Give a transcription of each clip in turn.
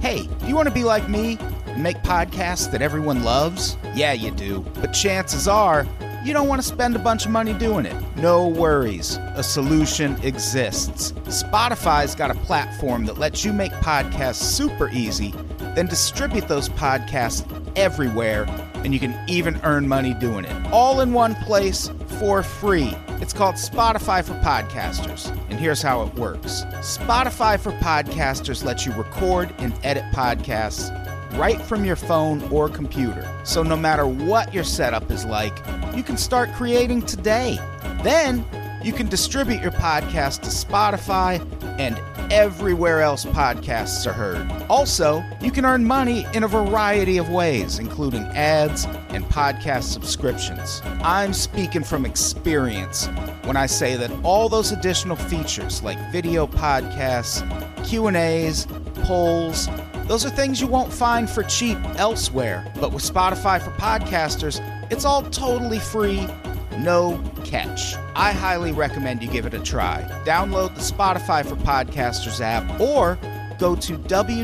Hey, do you want to be like me and make podcasts that everyone loves? Yeah, you do. But chances are, you don't want to spend a bunch of money doing it. No worries. A solution exists. Spotify's got a platform that lets you make podcasts super easy, then distribute those podcasts everywhere, and you can even earn money doing it. All in one place for free. It's called Spotify for Podcasters, and here's how it works. Spotify for Podcasters lets you record and edit podcasts right from your phone or computer. So no matter what your setup is like, you can start creating today. Then you can distribute your podcast to Spotify and everywhere else podcasts are heard. Also, you can earn money in a variety of ways, including ads and podcast subscriptions. I'm speaking from experience when I say that all those additional features like video podcasts, Q&As, polls, those are things you won't find for cheap elsewhere. But with Spotify for Podcasters, it's all totally free, no catch. I highly recommend you give it a try. Download the Spotify for Podcasters app or go to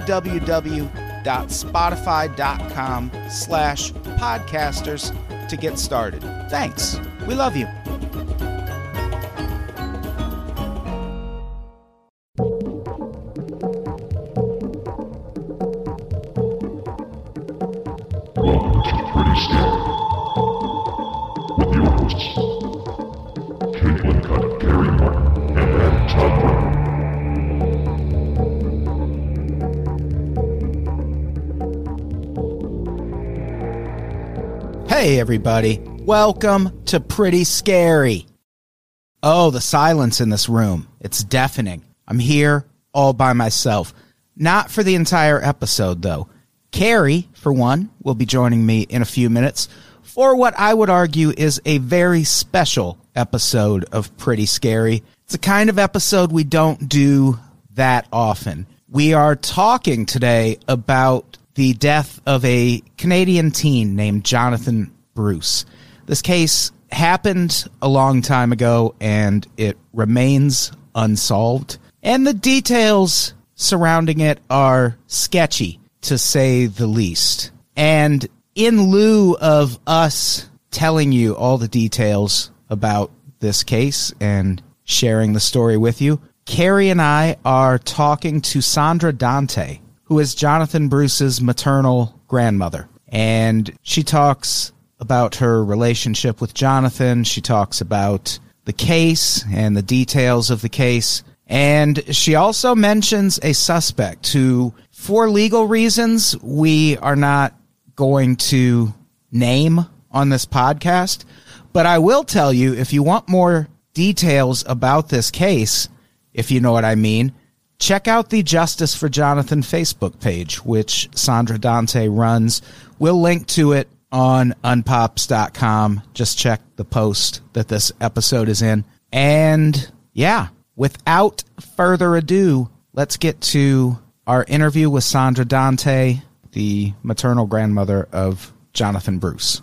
www.spotify.com/podcasters to get started. Thanks. We love you. Welcome to Pretty Scary with your hosts, Caitlin Cutt, Gary Martin, and Todd Brown. Hey everybody, welcome to Pretty Scary. Oh, the silence in this room. It's deafening. I'm here all by myself. Not for the entire episode, though. Carrie, for one, will be joining me in a few minutes for what I would argue is a very special episode of Pretty Scary. It's a kind of episode we don't do that often. We are talking today about the death of a Canadian teen named Jonathan Bruce. This case happened a long time ago, and it remains unsolved. And the details surrounding it are sketchy, to say the least. And in lieu of us telling you all the details about this case and sharing the story with you, Carrie and I are talking to Sandra Dante, who is Jonathan Bruce's maternal grandmother. And she talks about her relationship with Jonathan. She talks about the case and the details of the case. And she also mentions a suspect who, for legal reasons, we are not going to name on this podcast. But I will tell you, if you want more details about this case, if you know what I mean, check out the Justice for Jonathan Facebook page, which Sandra Dante runs. We'll link to it on unpops.com. Just check the post that this episode is in. And yeah, without further ado, let's get to our interview with Sandra Dante, the maternal grandmother of Jonathan Bruce.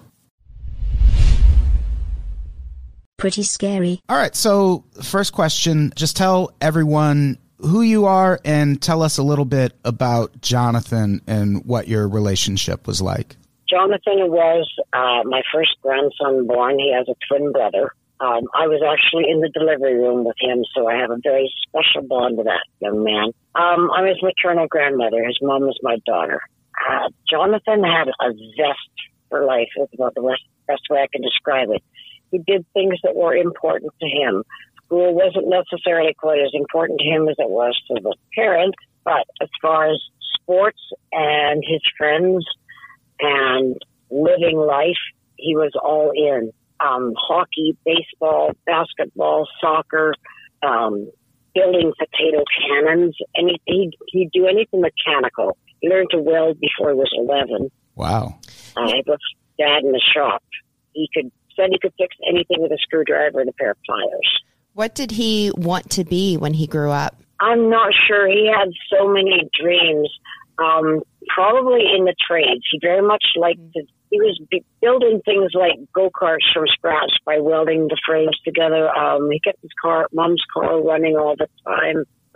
Pretty Scary. All right, so first question, just tell everyone who you are and tell us a little bit about Jonathan and what your relationship was like. Jonathan was my first grandson born. He has a twin brother. I was actually in the delivery room with him, so I have a very special bond with that young man. I'm his maternal grandmother. His mom was my daughter. Jonathan had a zest for life. Is about the best way I can describe it. He did things that were important to him. School wasn't necessarily quite as important to him as it was to the parents, but as far as sports and his friends and living life, he was all in. Hockey, baseball, basketball, soccer, building potato cannons, he'd do anything mechanical. He learned to weld before he was 11. Wow. He was dad in the shop. Said he could fix anything with a screwdriver and a pair of pliers. What did he want to be when he grew up? I'm not sure. He had so many dreams. Probably in the trades. He very much liked to. He was building things like go-karts from scratch by welding the frames together. He kept his mom's car running all the time.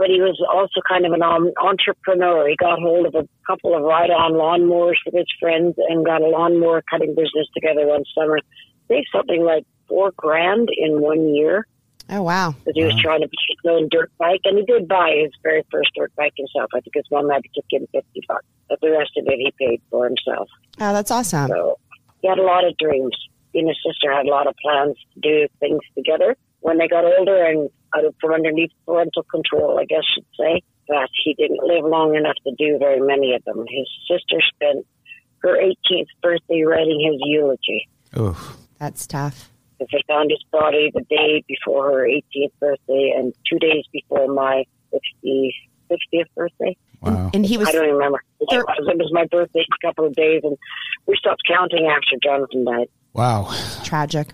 but he was also kind of an entrepreneur. He got hold of a couple of ride-on lawnmowers with his friends and got a lawnmower cutting business together one summer. Saved something like $4,000 in 1 year. Oh, wow. Because he was trying to buy his own dirt bike, and he did buy his very first dirt bike himself. I think his mom had to give him $50, but the rest of it he paid for himself. Oh, that's awesome. So he had a lot of dreams. He and his sister had a lot of plans to do things together. When they got older and out of from underneath parental control, I guess you'd say, that he didn't live long enough to do very many of them. His sister spent her 18th birthday writing his eulogy. Oof. That's tough. They found his body the day before her 18th birthday and 2 days before my 60th birthday. Wow. And he was... I don't remember. It was my birthday a couple of days, and we stopped counting after Jonathan died. Wow. Tragic.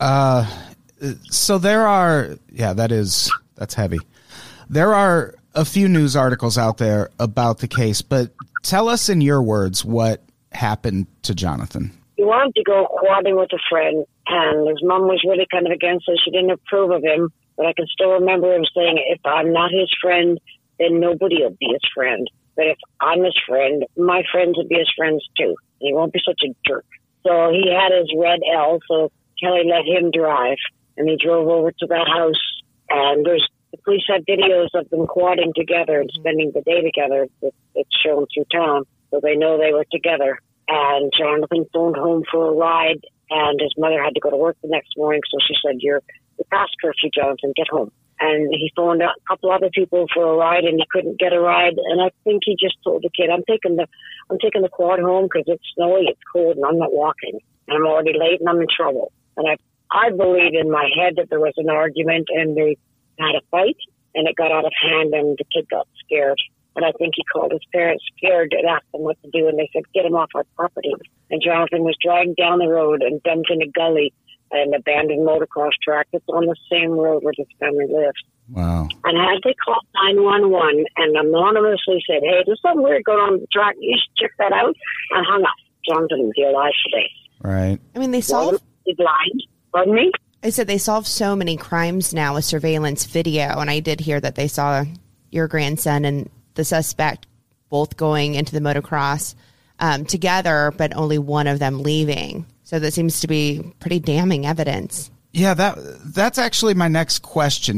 So there are, that's heavy. There are a few news articles out there about the case, but tell us in your words what happened to Jonathan. He wanted to go quadding with a friend, and his mom was really kind of against it. She didn't approve of him, but I can still remember him saying, if I'm not his friend, then nobody will be his friend. But if I'm his friend, my friends will be his friends too. He won't be such a jerk. So he had his red L, so Kelly let him drive, and he drove over to that house, and the police had videos of them quadding together and spending the day together. It's shown through town, so they know they were together. And Jonathan phoned home for a ride, and his mother had to go to work the next morning, so she said, you're past curfew, Jonathan, get home. And he phoned a couple other people for a ride, and he couldn't get a ride. And I think he just told the kid, I'm taking the quad home because it's snowy, it's cold, and I'm not walking. And I'm already late, and I'm in trouble. And I believe in my head that there was an argument, and they had a fight, and it got out of hand, and the kid got scared. And I think he called his parents scared and asked them what to do, and they said, get him off our property. And Jonathan was dragged down the road and dumped in a gully, an abandoned motocross track that's on the same road where his family lives. Wow. And had they called 911 and anonymously said, hey, there's something weird going on the track, you should check that out, and hung up. Jonathan would be alive today. Right. I mean, they solved... He's blind. Pardon me? I said they solve so many crimes now with surveillance video, and I did hear that they saw your grandson and the suspect both going into the motocross together, but only one of them leaving. So that seems to be pretty damning evidence. Yeah, that's actually my next question.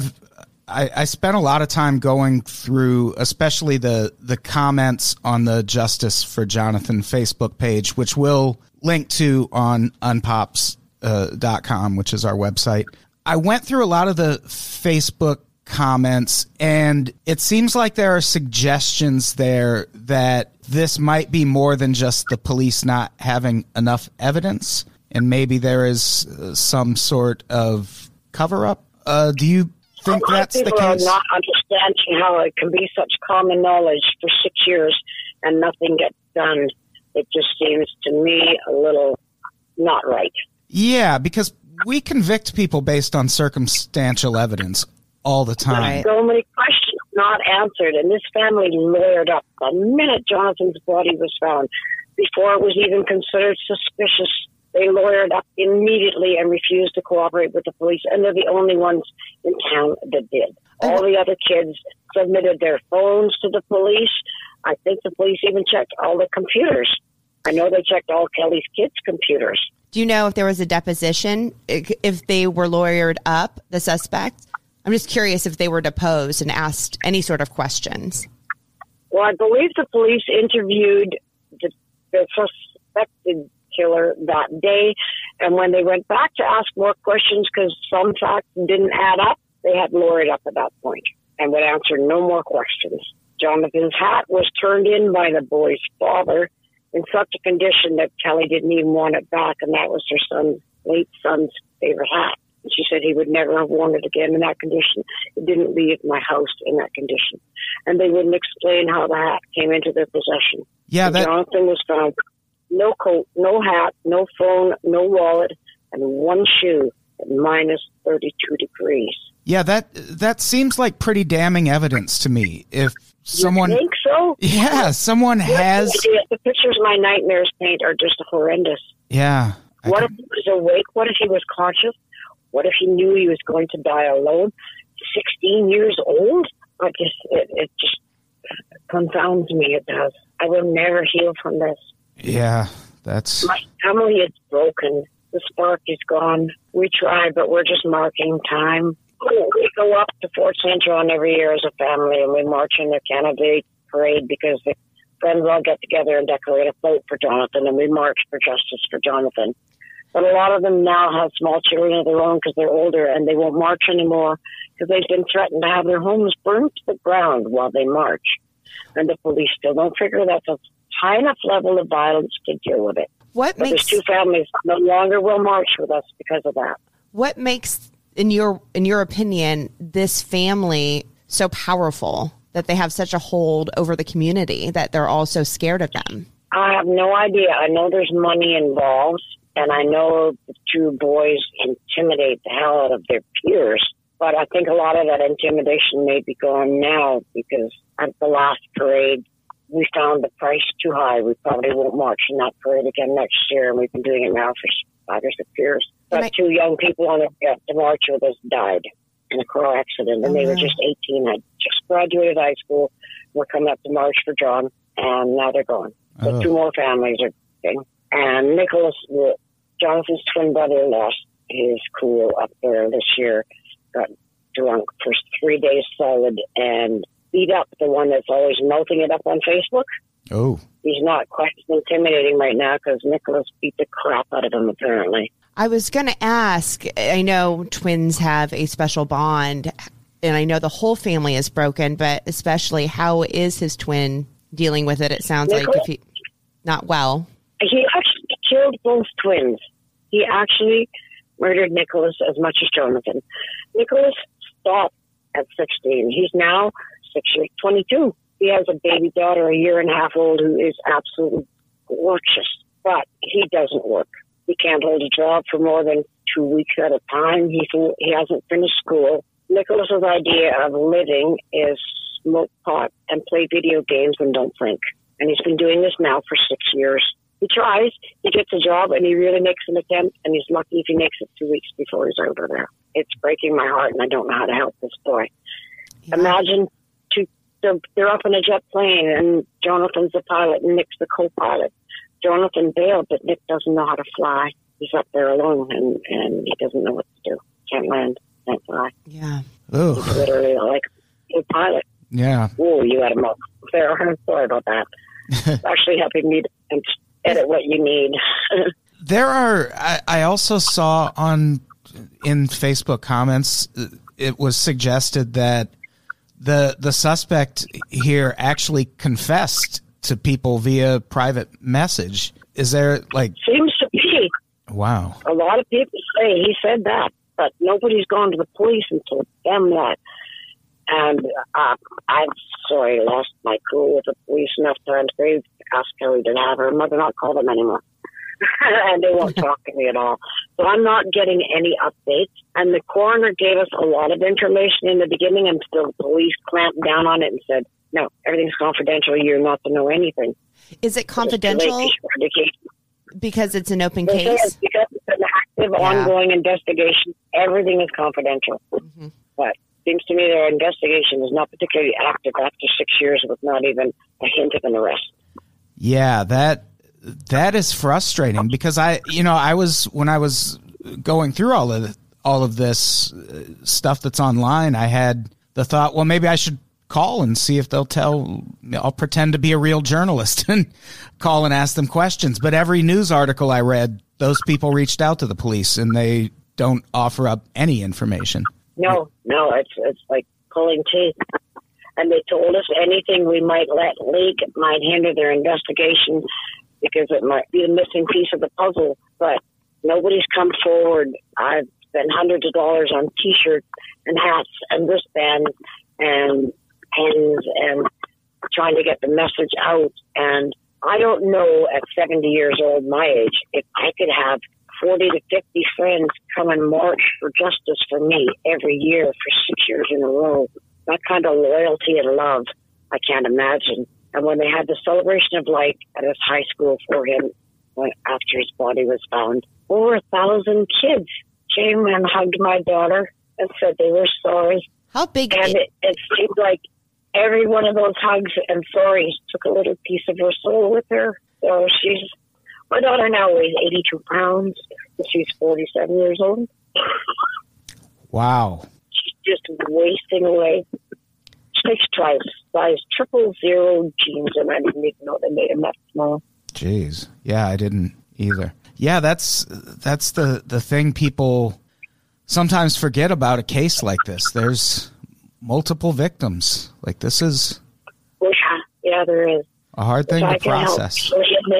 I spent a lot of time going through, especially the comments on the Justice for Jonathan Facebook page, which we'll link to on unpops.com, which is our website. I went through a lot of the Facebook comments, and it seems like there are suggestions there that this might be more than just the police not having enough evidence, and maybe there is some sort of cover-up. Do you think that's the case? People are not understanding how it can be such common knowledge for 6 years and nothing gets done. It just seems to me a little not right. Yeah, because we convict people based on circumstantial evidence all the time. Right. So many questions not answered, and this family lawyered up the minute Jonathan's body was found. Before it was even considered suspicious, they lawyered up immediately and refused to cooperate with the police, and they're the only ones in town that did. All the other kids submitted their phones to the police. I think the police even checked all the computers. I know they checked all Kelly's kids' computers. Do you know if there was a deposition, if they were lawyered up, the suspect? I'm just curious if they were deposed and asked any sort of questions. Well, I believe the police interviewed the suspected killer that day, and when they went back to ask more questions because some facts didn't add up, they had lawyered up at that point and would answer no more questions. Jonathan's hat was turned in by the boy's father in such a condition that Kelly didn't even want it back, and that was her late son's favorite hat. She said he would never have worn it again in that condition. It didn't leave my house in that condition. And they wouldn't explain how the hat came into their possession. Yeah, Jonathan was found no coat, no hat, no phone, no wallet, and one shoe at minus 32 degrees. Yeah, that seems like pretty damning evidence to me. If someone... You think so? Yeah, someone has... The pictures my nightmares paint are just horrendous. Yeah. What if he was awake? What if he was conscious? What if he knew he was going to die alone? 16 years old? it just confounds me. It does. I will never heal from this. Yeah, that's... My family is broken. The spark is gone. We try, but we're just marking time. We go up to Fort St. John every year as a family, and we march in the candidate parade because the friends all get together and decorate a float for Jonathan, and we march for justice for Jonathan. But a lot of them now have small children of their own because they're older, and they won't march anymore because they've been threatened to have their homes burned to the ground while they march. And the police still don't figure that's a high enough level of violence to deal with it. But there's two families no longer will march with us because of that. What makes, in your opinion, this family so powerful that they have such a hold over the community that they're all so scared of them? I have no idea. I know there's money involved, and I know the two boys intimidate the hell out of their peers. But I think a lot of that intimidation may be gone now because at the last parade, we found the price too high. We probably won't march in that parade again next year, and we've been doing it now for 5 or 6 years. But two young people on the march with us died in a car accident, and they were just 18, had just graduated high school, were coming up to march for John, and now they're gone. So 2 more families are thing. And Nicholas, Jonathan's twin brother, lost his cool up there this year, got drunk for 3 days solid, and beat up the one that's always melting it up on Facebook. Oh. He's not quite intimidating right now because Nicholas beat the crap out of him, apparently. I was going to ask, I know twins have a special bond, and I know the whole family is broken, but especially how is his twin dealing with it? It sounds Nicholas, like if he, not well. He actually killed both twins. He actually murdered Nicholas as much as Jonathan. Nicholas stopped at 16. He's now 22. He has a baby daughter, 1.5 years old, who is absolutely gorgeous, but he doesn't work. He can't hold a job for more than 2 weeks at a time. He hasn't finished school. Nicholas's idea of living is smoke pot and play video games and don't think. And he's been doing this now for 6 years. He tries, he gets a job, and he really makes an attempt, and he's lucky if he makes it 2 weeks before he's over there. It's breaking my heart, and I don't know how to help this boy. Yeah. Imagine they're up in a jet plane, and Jonathan's the pilot, and Nick's the co-pilot. Jonathan bailed, but Nick doesn't know how to fly. He's up there alone, and he doesn't know what to do. Can't land, can't fly. Yeah. Oh. He's literally like a pilot. Yeah. Oh, you had him up there. I'm sorry about that. It's actually helping me to edit what you need. There are, I also saw in Facebook comments, it was suggested that the suspect here actually confessed to people via private message. Is there Seems to be. Wow. A lot of people say he said that, but nobody's gone to the police and told them that. And I've lost my cool with the police enough times. They've asked Kelly to have her mother not call them anymore. And they won't talk to me at all. So I'm not getting any updates. And the coroner gave us a lot of information in the beginning, and still the police clamped down on it and said, no, everything's confidential. You're not to know anything. Is it confidential? Because it's an open case? Because it's an active, ongoing investigation. Everything is confidential. Mm-hmm. But it seems to me their investigation is not particularly active after 6 years with not even a hint of an arrest. Yeah, that is frustrating because when I was going through all of this stuff that's online, I had the thought, well, maybe I should call and see if I'll pretend to be a real journalist and call and ask them questions. But every news article I read, those people reached out to the police and they don't offer up any information. No, it's like pulling teeth. And they told us anything we might let leak might hinder their investigation because it might be the missing piece of the puzzle. But nobody's come forward. I've spent hundreds of dollars on T-shirts and hats and wristbands and pens and trying to get the message out. And I don't know at 70 years old, my age, if I could have 40 to 50 friends come and march for justice for me every year for 6 years in a row. That kind of loyalty and love, I can't imagine. And when they had the celebration of life at his high school for him, after his body was found, over 1,000 kids came and hugged my daughter and said they were sorry. How big? And it seemed like every one of those hugs and stories took a little piece of her soul with her. So my daughter now weighs 82 pounds. And she's 47 years old. Wow. She's just wasting away. She takes size 000 jeans, and I didn't even know they made them that small. Jeez. Yeah, I didn't either. Yeah, that's the thing people sometimes forget about a case like this. There's multiple victims. Like, this is... Yeah, there is. A hard thing to process.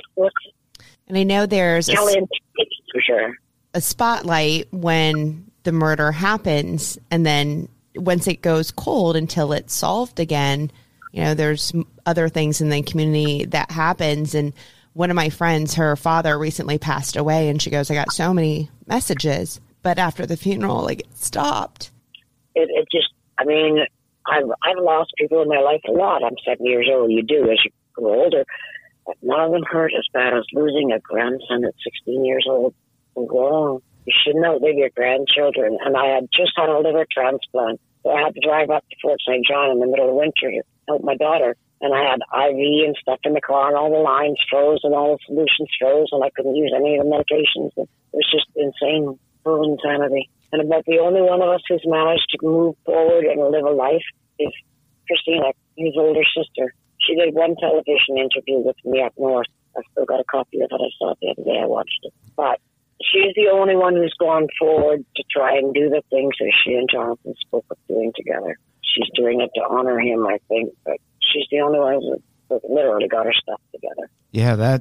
And I know there's for sure a spotlight when the murder happens, and then once it goes cold until it's solved again, you know, there's other things in the community that happens. And one of my friends, her father recently passed away, and she goes, I got so many messages, but after the funeral, like, it stopped. It just, I mean, I've lost people in my life a lot. I'm 7 years old. You do as you grow older. But none of them hurt as bad as losing a grandson at 16 years old. Wrong. You shouldn't outlive your grandchildren. And I had just had a liver transplant. So I had to drive up to Fort St. John in the middle of winter to help my daughter. And I had IV and stuff in the car, and all the lines froze and all the solutions froze, and I couldn't use any of the medications. It was just insane, full insanity. And about the only one of us who's managed to move forward and live a life is Christina, his older sister. She did one television interview with me up north. I've still got a copy of it. I saw it the other day. I watched it. But she's the only one who's gone forward to try and do the things that she and Jonathan spoke of doing together. She's doing it to honor him, I think, but she's the only one that literally got her stuff together. Yeah, that,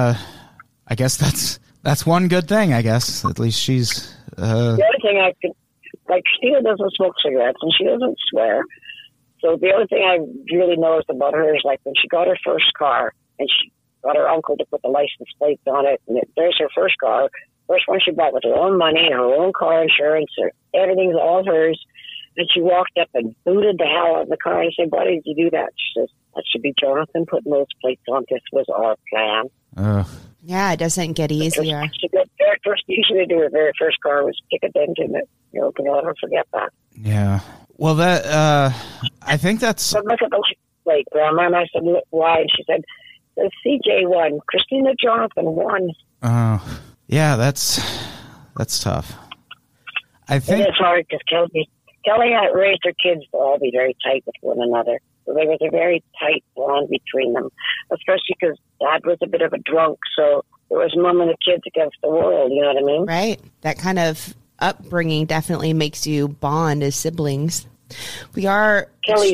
I guess that's one good thing, I guess. At least she's... The other thing I could... Like, Christina doesn't smoke cigarettes, and she doesn't swear. So the other thing I really noticed about her is, like, when she got her first car, and she got her uncle to put the license plates on it, and there's her first car, first one she bought with her own money, her own car insurance, everything's all hers. And she walked up and booted the hell out of the car. I said, why did you do that? She says, that should be Jonathan putting those plates on. This was our plan. Yeah, it doesn't get easier. The very first thing she did to her very first car was kick a dent in it. You know, can never forget that. Yeah. Well, that, I think that's... So look at the plate, Grandma. And I said, look, why? And she said, CJ won. Christina Jonathan won. Yeah, that's tough. I think... And it's hard because Kelly had raised her kids to all be very tight with one another. So there was a very tight bond between them, especially because Dad was a bit of a drunk. So there was Mom and the kids against the world, you know what I mean? Right. That kind of upbringing definitely makes you bond as siblings. We are... Kelly's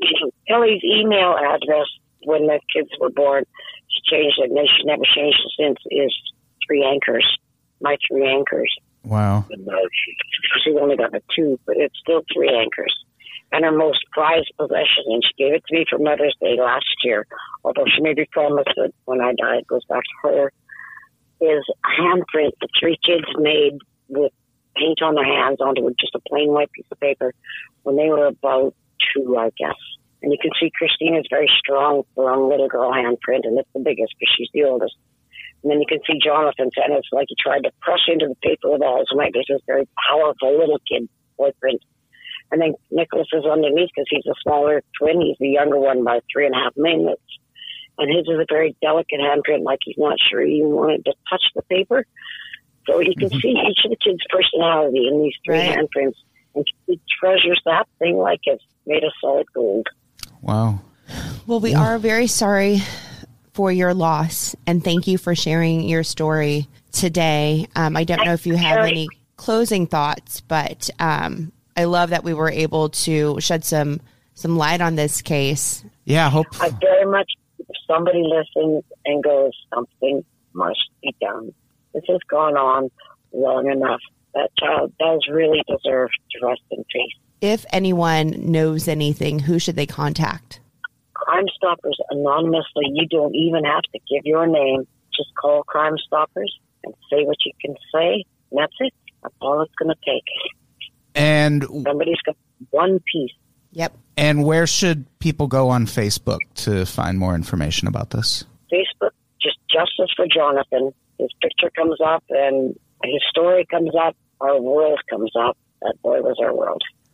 email address when the kids were born, she changed it, and then she's never changed it since, is 3 anchors. My 3 anchors. Wow. She's only got the 2, but it's still 3 anchors. And her most prized possession, and she gave it to me for Mother's Day last year, although she maybe promised that when I die it goes back to her, is a handprint the 3 kids made with paint on their hands onto just a plain white piece of paper when they were about 2, I guess. And you can see Christina's very strong, firm little girl handprint, and it's the biggest because she's the oldest. And then you can see Jonathan's, and it's like he tried to press into the paper with all his might. There's this very powerful little kid boyfriend. And then Nicholas is underneath because he's a smaller twin. He's the younger one by 3.5 minutes. And his is a very delicate handprint, like he's not sure he even wanted to touch the paper. So you can see each of the kids' personality in these 3 handprints. And he treasures that thing like it's made of solid gold. Wow. Well, we are very sorry for your loss, and thank you for sharing your story today. I don't know if you have any closing thoughts, but I love that we were able to shed some light on this case. Yeah, I hope. I very much, if somebody listens and goes, something must be done. This has gone on long enough. That child does really deserve to rest in peace. If anyone knows anything, who should they contact? Crime Stoppers anonymously. You don't even have to give your name. Just call Crime Stoppers and say what you can say. And that's it. That's all it's going to take. And somebody's got one piece. Yep. And where should people go on Facebook to find more information about this? Facebook, just Justice for Jonathan. His picture comes up and his story comes up. Our world comes up. That boy was our world.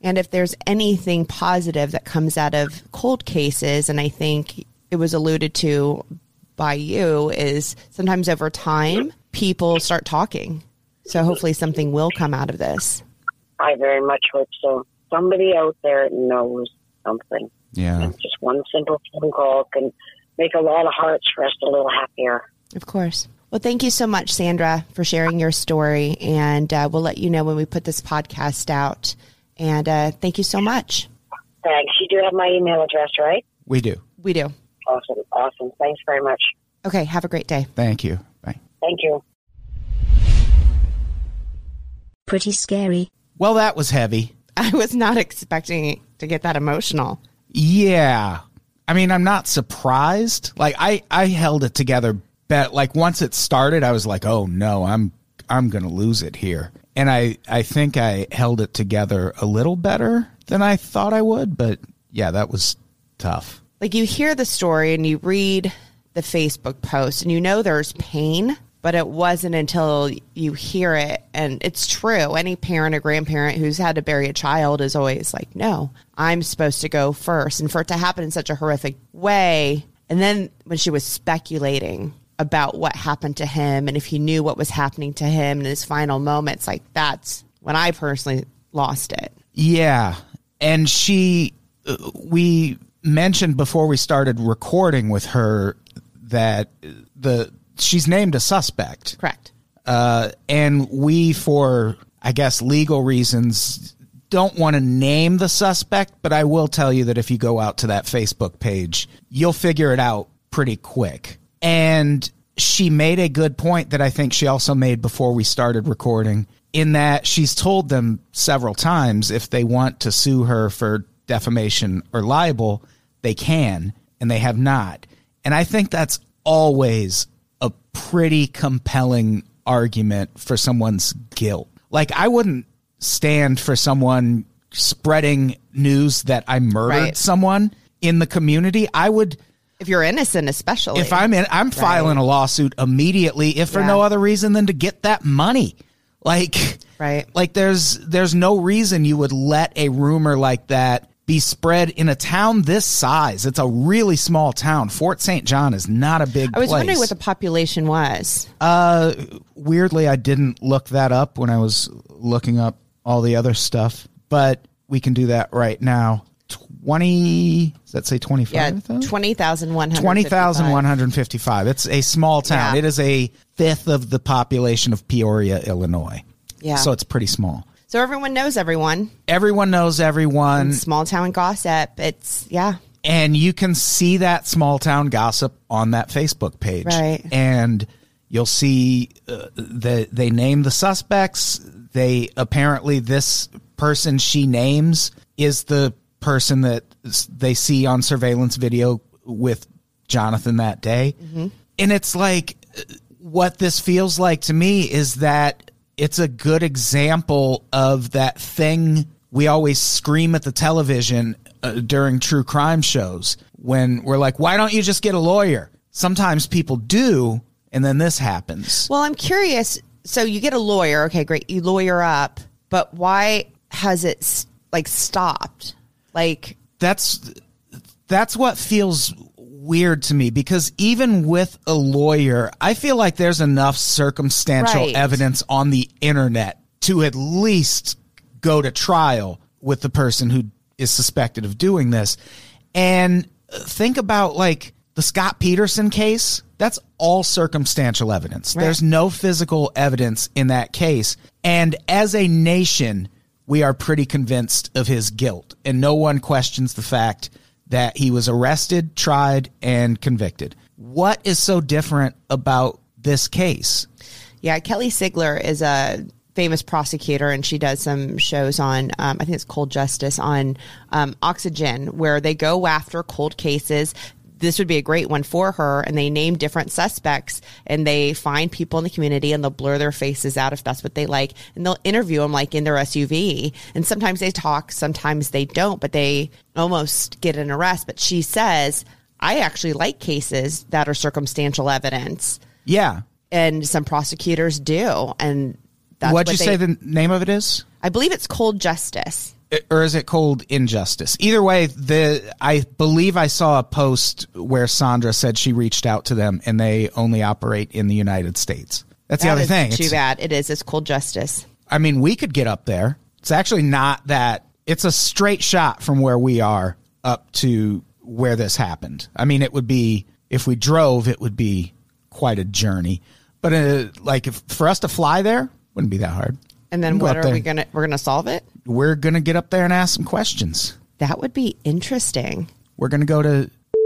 And if there's anything positive that comes out of cold cases, and I think it was alluded to by you, is sometimes over time, people start talking. So hopefully something will come out of this. I very much hope so. Somebody out there knows something. Yeah. And just one simple phone call can make a lot of hearts rest a little happier. Of course. Well, thank you so much, Sandra, for sharing your story. And we'll let you know when we put this podcast out. And thank you so much. Thanks. You do have my email address, right? We do. We do. Awesome. Thanks very much. Okay. Have a great day. Thank you. Bye. Thank you. Pretty scary. Well, that was heavy. I was not expecting to get that emotional. Yeah. I mean, I'm not surprised. Like, I held it together. Like, once it started, I was like, oh, no, I'm going to lose it here. And I think I held it together a little better than I thought I would. But, yeah, that was tough. Like, you hear the story and you read the Facebook post and you know there's pain, but it wasn't until you hear it. And it's true. Any parent or grandparent who's had to bury a child is always like, no, I'm supposed to go first. And for it to happen in such a horrific way. And then when she was speculating about what happened to him and if he knew what was happening to him in his final moments, like, that's when I personally lost it. Yeah. And we mentioned before we started recording with her that she's named a suspect. Correct. And we, for, I guess, legal reasons, don't want to name the suspect, but I will tell you that if you go out to that Facebook page, you'll figure it out pretty quick. And she made a good point that I think she also made before we started recording, in that she's told them several times if they want to sue her for defamation or libel, they can, and they have not. And I think that's always a pretty compelling argument for someone's guilt. Like, I wouldn't stand for someone spreading news that I murdered someone in the community. I would... If you're innocent, especially. If I'm filing a lawsuit immediately, if for no other reason than to get that money. Like, like there's no reason you would let a rumor like that be spread in a town this size. It's a really small town. Fort St. John is not a big place. I was wondering what the population was. Weirdly, I didn't look that up when I was looking up all the other stuff, but we can do that right now. 20, does that say 25? Yeah, 20,155. 20,155. It's a small town. Yeah. It is a fifth of the population of Peoria, Illinois. Yeah. So it's pretty small. So everyone knows everyone. Everyone knows everyone. And small town gossip. It's, And you can see that small town gossip on that Facebook page. Right. And you'll see they name the suspects. They apparently, this person she names is the person that they see on surveillance video with Jonathan that day. Mm-hmm. And it's like, what this feels like to me is that it's a good example of that thing we always scream at the television during true crime shows when we're like, why don't you just get a lawyer? Sometimes people do, and then this happens. Well, I'm curious. So you get a lawyer. Okay, great. You lawyer up. But why has it stopped? Like, that's what feels weird to me, because even with a lawyer, I feel like there's enough circumstantial evidence on the internet to at least go to trial with the person who is suspected of doing this. And think about like the Scott Peterson case. That's all circumstantial evidence. Right. There's no physical evidence in that case. And as a nation, we are pretty convinced of his guilt, and no one questions the fact that he was arrested, tried, and convicted. What is so different about this case? Yeah, Kelly Sigler is a famous prosecutor, and she does some shows on, I think it's Cold Justice, on Oxygen, where they go after cold cases. This would be a great one for her. And they name different suspects, and they find people in the community, and they'll blur their faces out if that's what they like. And they'll interview them like in their SUV. And sometimes they talk, sometimes they don't, but they almost get an arrest. But she says, I actually like cases that are circumstantial evidence. Yeah. And some prosecutors do. And that's What'd you say the name of it is? I believe it's Cold Justice. or is it cold injustice? Either way, I believe I saw a post where Sandra said she reached out to them and they only operate in the United States. That's the other thing. Too bad. It is. It's cold justice. I mean, we could get up there. It's actually not that. It's a straight shot from where we are up to where this happened. I mean, it would be, if we drove, it would be quite a journey. But for us to fly there, wouldn't be that hard. And then what are we going to, we're going to solve it? We're going to get up there and ask some questions. That would be interesting. We're going to go to,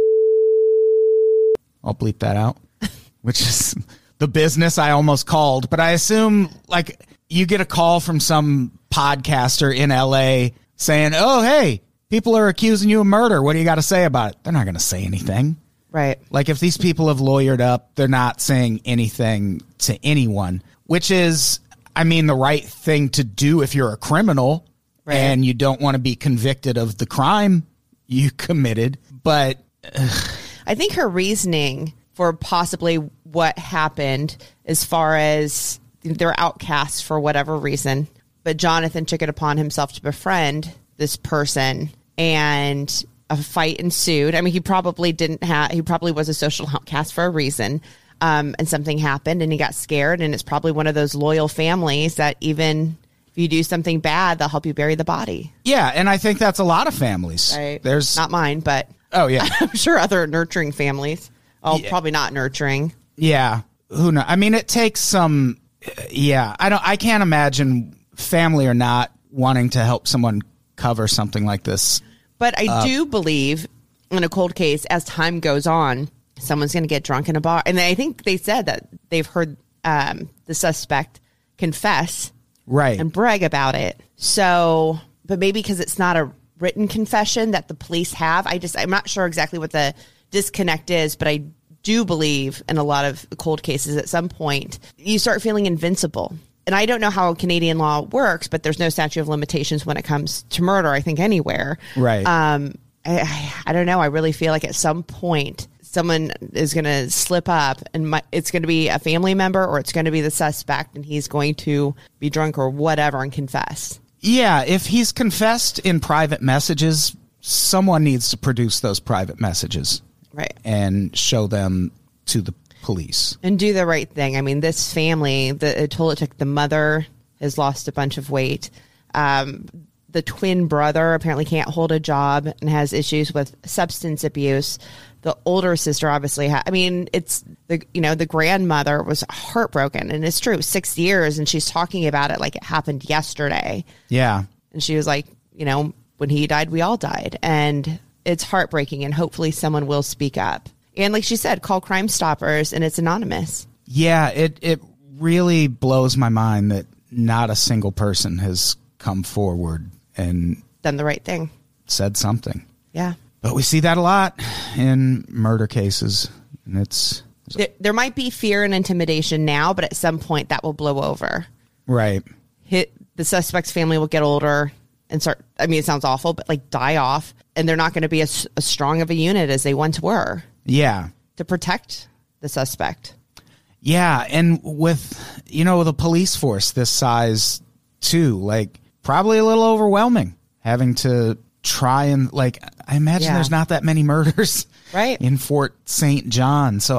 I'll bleep that out, which is the business I almost called. But I assume, like, you get a call from some podcaster in LA saying, oh, hey, people are accusing you of murder. What do you got to say about it? They're not going to say anything. Right. Like, if these people have lawyered up, they're not saying anything to anyone, which is, I mean, the right thing to do if you're a criminal and you don't want to be convicted of the crime you committed. But I think her reasoning for possibly what happened, as far as they're outcasts for whatever reason, but Jonathan took it upon himself to befriend this person, and a fight ensued. I mean, he probably was a social outcast for a reason. And something happened and he got scared, and it's probably one of those loyal families that even if you do something bad, they'll help you bury the body. Yeah, and I think that's a lot of families. Right. There's not mine, but oh yeah, I'm sure other nurturing families. Oh, yeah. Probably not nurturing. Yeah, who knows? I mean, it takes some. Yeah, I can't imagine, family or not, wanting to help someone cover something like this. But I do believe in a cold case, as time goes on, someone's going to get drunk in a bar. And I think they said that they've heard the suspect confess and brag about it. So, but maybe because it's not a written confession that the police have, I'm not sure exactly what the disconnect is, but I do believe in a lot of cold cases at some point you start feeling invincible. And I don't know how Canadian law works, but there's no statute of limitations when it comes to murder, I think, anywhere. Right. I don't know. I really feel like at some point someone is going to slip up, and it's going to be a family member or it's going to be the suspect, and he's going to be drunk or whatever and confess. Yeah, if he's confessed in private messages, someone needs to produce those private messages. Right. And show them to the police. And do the right thing. I mean, this family, the mother has lost a bunch of weight. The twin brother apparently can't hold a job and has issues with substance abuse. The older sister obviously it's the grandmother was heartbroken, and it's true, 6 years, and she's talking about it like it happened yesterday. Yeah. And she was like, when he died, we all died. And it's heartbreaking, and hopefully someone will speak up. And like she said, call Crime Stoppers, and it's anonymous. Yeah, it really blows my mind that not a single person has come forward and done the right thing, said something. Yeah. But we see that a lot in murder cases, and there might be fear and intimidation now, but at some point that will blow over. Right. The suspect's family will get older and start, it sounds awful, but like die off, and they're not going to be as strong of a unit as they once were. Yeah. To protect the suspect. Yeah. And with, the police force this size too, like probably a little overwhelming having to try and I imagine there's not that many murders in Fort St. John. So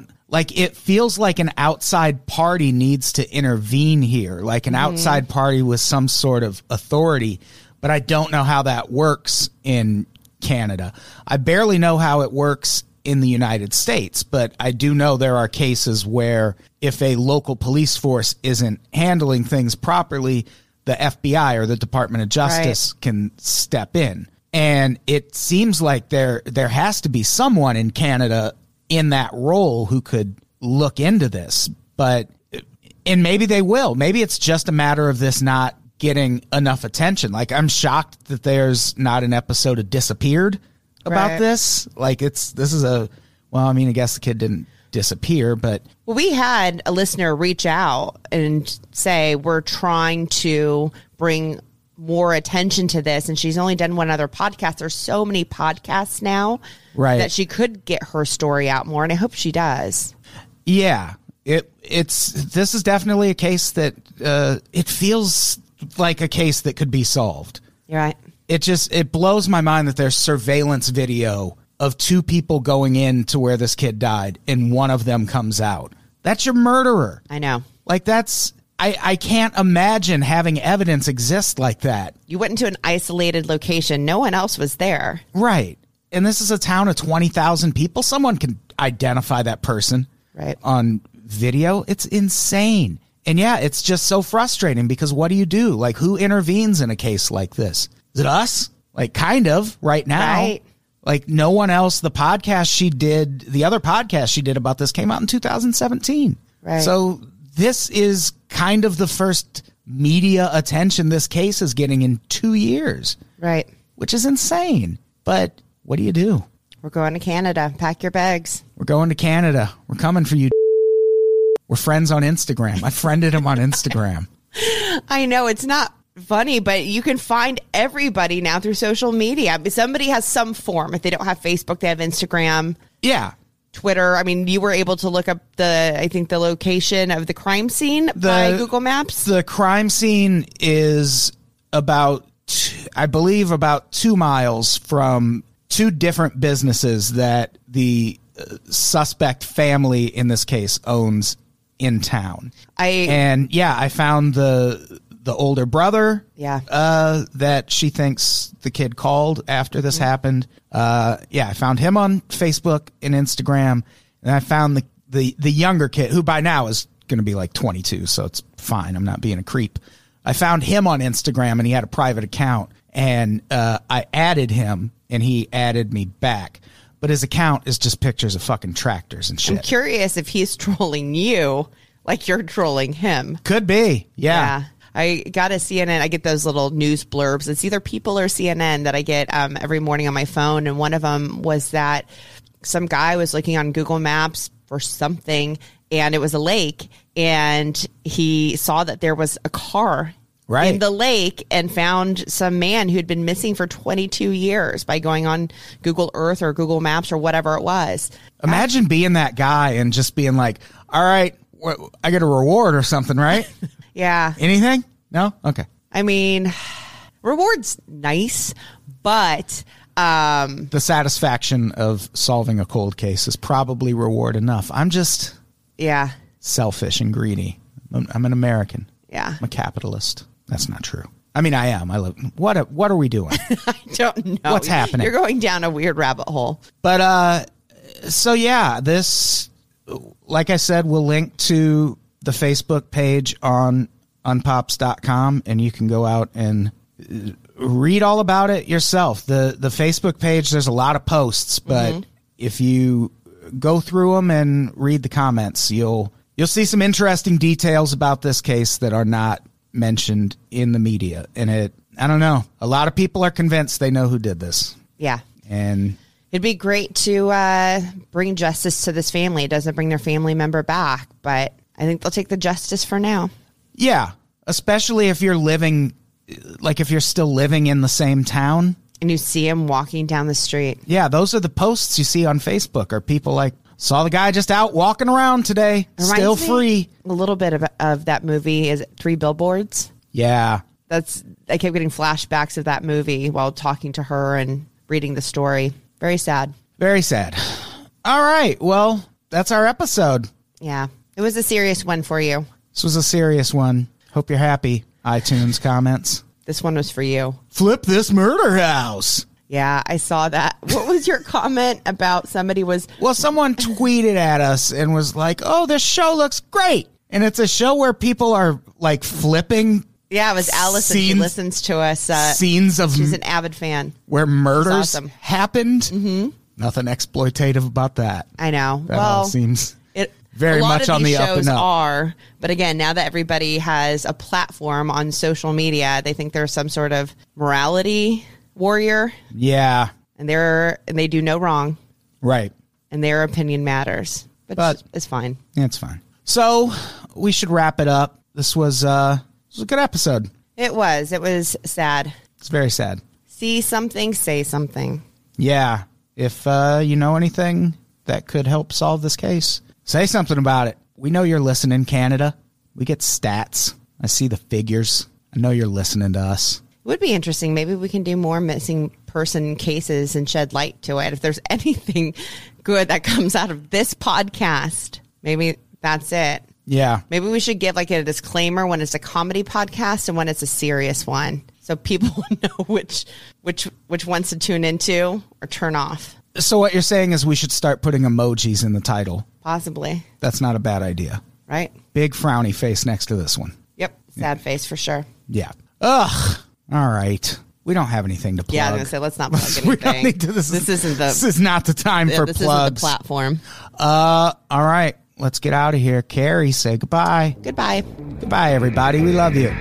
it feels like an outside party needs to intervene here, like an outside party with some sort of authority. But I don't know how that works in Canada. I barely know how it works in the United States, but I do know there are cases where if a local police force isn't handling things properly, the FBI or the Department of Justice can step in. And it seems like there has to be someone in Canada in that role who could look into this. And maybe they will. Maybe it's just a matter of this not getting enough attention. Like, I'm shocked that there's not an episode of Disappeared about this. Like, I guess the kid didn't disappear, but we had a listener reach out and say we're trying to bring more attention to this, and she's only done one other podcast. There's so many podcasts now that she could get her story out more, and I hope she does. Yeah, this is definitely a case that it feels like a case that could be solved. You're right. It blows my mind that there's surveillance video of 2 people going in to where this kid died, and one of them comes out. That's your murderer. I know. Like, I can't imagine having evidence exist like that. You went into an isolated location. No one else was there. Right. And this is a town of 20,000 people. Someone can identify that person on video. It's insane. And yeah, it's just so frustrating because what do you do? Like, who intervenes in a case like this? Is it us? Like, kind of right now. Right. Like, no one else. The other podcast she did about this came out in 2017. Right. So this is kind of the first media attention this case is getting in 2 years. Right. Which is insane. But what do you do? We're going to Canada. Pack your bags. We're going to Canada. We're coming for you. We're friends on Instagram. I friended him on Instagram. I know it's not funny, but you can find everybody now through social media. Somebody has some form. If they don't have Facebook, they have Instagram. Yeah. Twitter. I mean, you were able to look up the location of the crime scene by Google Maps. The crime scene is about 2 miles from 2 different businesses that the suspect family in this case owns in town. I found the older brother that she thinks the kid called after this happened. I found him on Facebook and Instagram, and I found the younger kid, who by now is going to be like 22, so it's fine. I'm not being a creep. I found him on Instagram, and he had a private account, and I added him, and he added me back. But his account is just pictures of fucking tractors and shit. I'm curious if he's trolling you like you're trolling him. Could be, yeah. I got a CNN. I get those little news blurbs. It's either People or CNN that I get every morning on my phone. And one of them was that some guy was looking on Google Maps for something, and it was a lake, and he saw that there was a car in the lake and found some man who had been missing for 22 years by going on Google Earth or Google Maps or whatever it was. Imagine being that guy and just being like, all right, I get a reward or something, right? Yeah. Anything? No? Okay. I mean, reward's nice, but the satisfaction of solving a cold case is probably reward enough. I'm just selfish and greedy. I'm an American. Yeah. I'm a capitalist. That's not true. I mean, I am. What are we doing? I don't know. What's happening? You're going down a weird rabbit hole. But so yeah, this, like I said, we'll link to the Facebook page on unpops.com, and you can go out and read all about it yourself. The Facebook page, there's a lot of posts, but if you go through them and read the comments, you'll see some interesting details about this case that are not mentioned in the media. And I don't know, a lot of people are convinced they know who did this. Yeah. And it'd be great to bring justice to this family. It doesn't bring their family member back, but I think they'll take the justice for now. Yeah, especially if you're if you're still living in the same town. And you see him walking down the street. Yeah, those are the posts you see on Facebook, are people like, saw the guy just out walking around today, still free. A little bit of that movie, is it 3 Billboards? Yeah. I kept getting flashbacks of that movie while talking to her and reading the story. Very sad. Very sad. All right, well, that's our episode. Yeah, it was a serious one for you. This was a serious one. Hope you're happy. iTunes comments. This one was for you. Flip this murder house. Yeah, I saw that. What was your comment about somebody was... Well, someone tweeted at us and was like, oh, this show looks great. And it's a show where people are like flipping. Yeah, it was Allison. She listens to us. Scenes of... She's an avid fan. Where murders happened. Mm-hmm. Nothing exploitative about that. I know. That all seems... very much on the up and up. Are, but again, now that everybody has a platform on social media, they think they're some sort of morality warrior. Yeah, and they do no wrong. Right, and their opinion matters. But it's fine. Yeah, it's fine. So we should wrap it up. This was a good episode. It was. It was sad. It's very sad. See something, say something. Yeah, if you know anything that could help solve this case, say something about it. We know you're listening, Canada. We get stats. I see the figures. I know you're listening to us. Would be interesting. Maybe we can do more missing person cases and shed light to it. If there's anything good that comes out of this podcast, maybe that's it. Yeah. Maybe we should give like a disclaimer when it's a comedy podcast and when it's a serious one, so people know which ones to tune into or turn off. So what you're saying is we should start putting emojis in the title. Possibly. That's not a bad idea. Right? Big frowny face next to this one. Yep. Sad face for sure. Yeah. Ugh. All right. We don't have anything to plug. Yeah, I was going to say, let's not plug anything. We don't need to, this is not the time for this plugs. Isn't the platform. All right. Let's get out of here. Carrie, say goodbye. Goodbye. Goodbye, everybody. We love you.